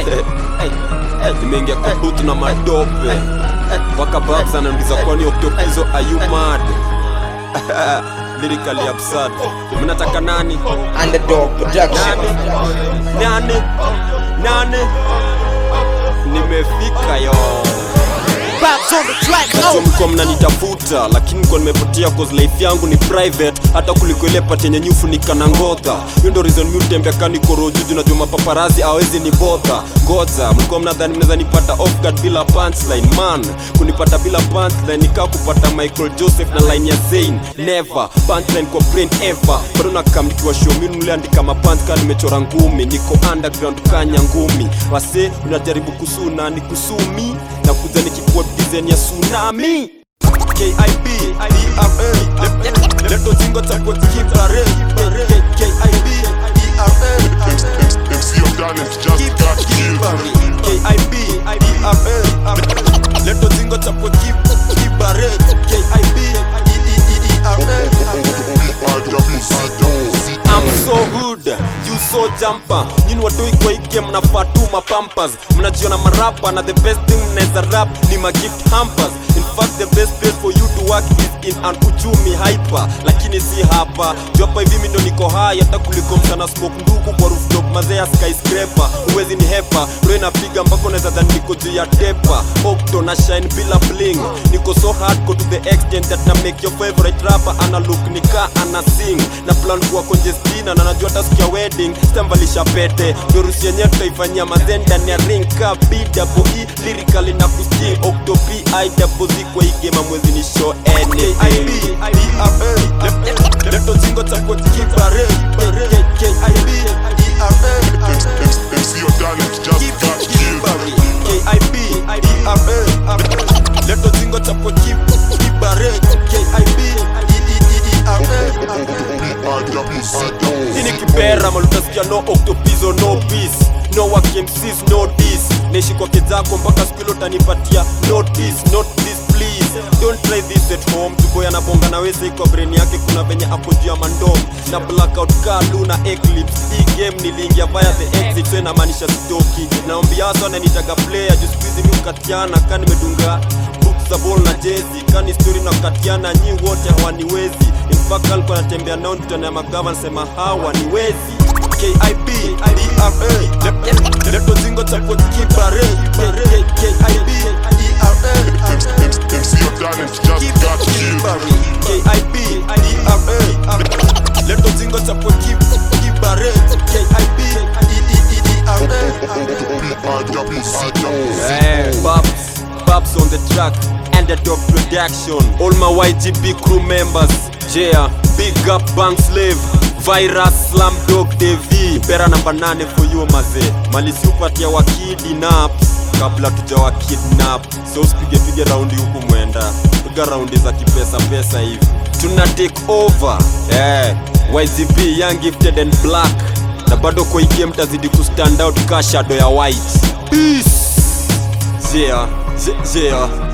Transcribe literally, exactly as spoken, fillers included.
Nimeingia kwa booth na madope waka babs ananiuliza kwani Octopizo are you mad? Lyrically absurd. Mnataka nani? Underdog Production. Nani? Nani? Nimefika yo. Najua mko mnanitafuta, lakini mko nimepotea cause life yangu ni private. Hata kuliko ile pati yenye nyufu nikana ngodha. Hiyo ndo reason mimi utembea kani korojuju. Najua mapaparazi hawezi ni bother. Ngoja, mko mnadhani mnaweza nipata off guard bila punchline. Man, kunipata bila punchline nika kupata Michael Joseph na line ya Zayn. Never, punchline kwa brain ever. Bado nakam nikiwa show mimi niliandika mapunch kama nimechora ngumi. Niko underground kanya ngumi. Wase, unajaribu kusuna ni kusumi. Na kuja nikipua design ya tsunami. K I B, D R A. Leto zingo chakwa kibare. K I B, D R A. M C of talent just got killed. K I B, D R A. Leto zingo chakwa kibare. K I B, D R A. I'm so good, you so jumper. Nyini watoi kwa hii game mnafaa tu mapampers. Mnajiona marapa na the best thing mnaweza rap ni magift hampers. In fact the best place for you to work is in an uchumi hyper. Lakini si hapa, juu hapa hivi ndo niko high. Hata kuliko mchana smoke ndugu kwa rooftop mazea skyscraper. Uwezi ni hepa, roe napiga mpaka unaweza dhani niko juu ya tepa. Octo na shine bila bling. Niko so hardcore to the extent that na make your favorite rapper ana look nika ana sing. Na plan kuwa congestina na najua tasikia wedding. Stamvalisha pete, dorusi yenye tutaifanyia mazenda ni ya ring ka B double E. Lyrically na kusti Octo P I double Z kwa hii game mwezi ni show anything. K I B, D R A. Leto zingo chakwa kibare. K I B, D R A. M C of talent just got killed. K I B, D R A. Leto zingo chakwa kibare. K I B, D R A. Ini kibera malutasikia no Octopizo no peace. No work M Cs no this. Neshi kwa kizako mpaka skilo tanipatia notice, not this please. Don't try this at home. Tuko ya nabonga na weze kwa brain yake kuna venye hapo juu ya mandom. Na blackout car luna eclipse. Hii game nilingia via the exit. So inamaanisha sitoki. Naombia watu wananitaga player. Just squeeze mi ukatiana kani medunga books za ball na jezi. Kani story na ukatiana nyi wote hawaniwezi. In fact alikuwa natembea nao mtani ya magava nasema hawaniwezi. K I B, D R A. Leto zingo chakwa kibare. K I B, D R A. M C of talent just got killed. K I B, D R A. Leto zingo chakwa kibare. K I B, D R A. Hey, Babs, Babs on the track. Underdog Production. All my Y G B crew members. Yeah, big up Bank Slave, Virus, Slam Dog, Devi. Pera namba nane for you maze. Malisi upatia wakidi naps kabla tuja wakidnap. So usipige pige raundi huku mwenda. Piga raundi za kipesa pesa hivi. Tuna take over. Yeah, Y G B, young gifted and black. Na bado kwa hii game tazidi kustand out ka shadow ya white. Peace. Yeah, yeah.